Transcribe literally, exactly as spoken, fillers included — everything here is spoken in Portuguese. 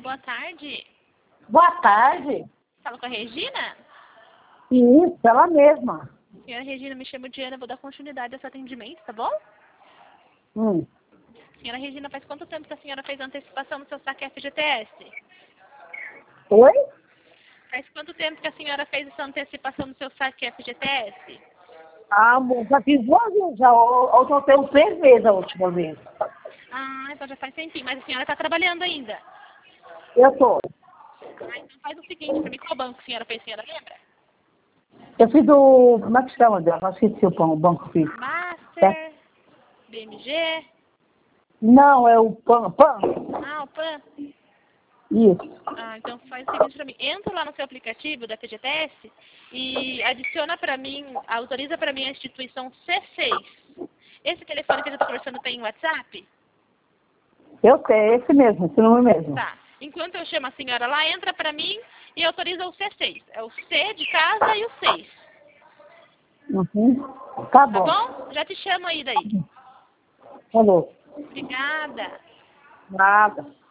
boa tarde. Boa tarde. Fala com a Regina? Isso, ela mesma. Senhora Regina, me chamo Diana, vou dar continuidade a esse atendimento, tá bom? Hum. Senhora Regina, faz quanto tempo que a senhora fez a antecipação no seu saque F G T S? Oi? Faz quanto tempo que a senhora fez essa antecipação no seu saque F G T S? Ah, amor, já fiz duas vezes já. Eu só tenho três vezes a última vez. Ah, então já faz tempinho, mas a senhora está trabalhando ainda. Eu tô. Ah, então faz o seguinte, pra mim, qual banco a senhora fez, a senhora lembra? Eu fiz o... Como é que chama dela? Eu esqueci o pão, o banco que eu fiz. Master, É. B M G, Não, é o pão. Pão. ah, o PAN. Isso. Ah, então faz o seguinte pra mim, entra lá no seu aplicativo da F G T S e adiciona pra mim, autoriza pra mim a instituição C seis. Esse telefone que a gente tá conversando tem WhatsApp? Eu sei, esse mesmo, esse número mesmo. Tá. Enquanto eu chamo a senhora lá, entra pra mim e autoriza o C seis. É o C de casa e o seis. Uhum. Tá Tá bom. bom? Já te chamo aí daí. Falou. Obrigada. Nada.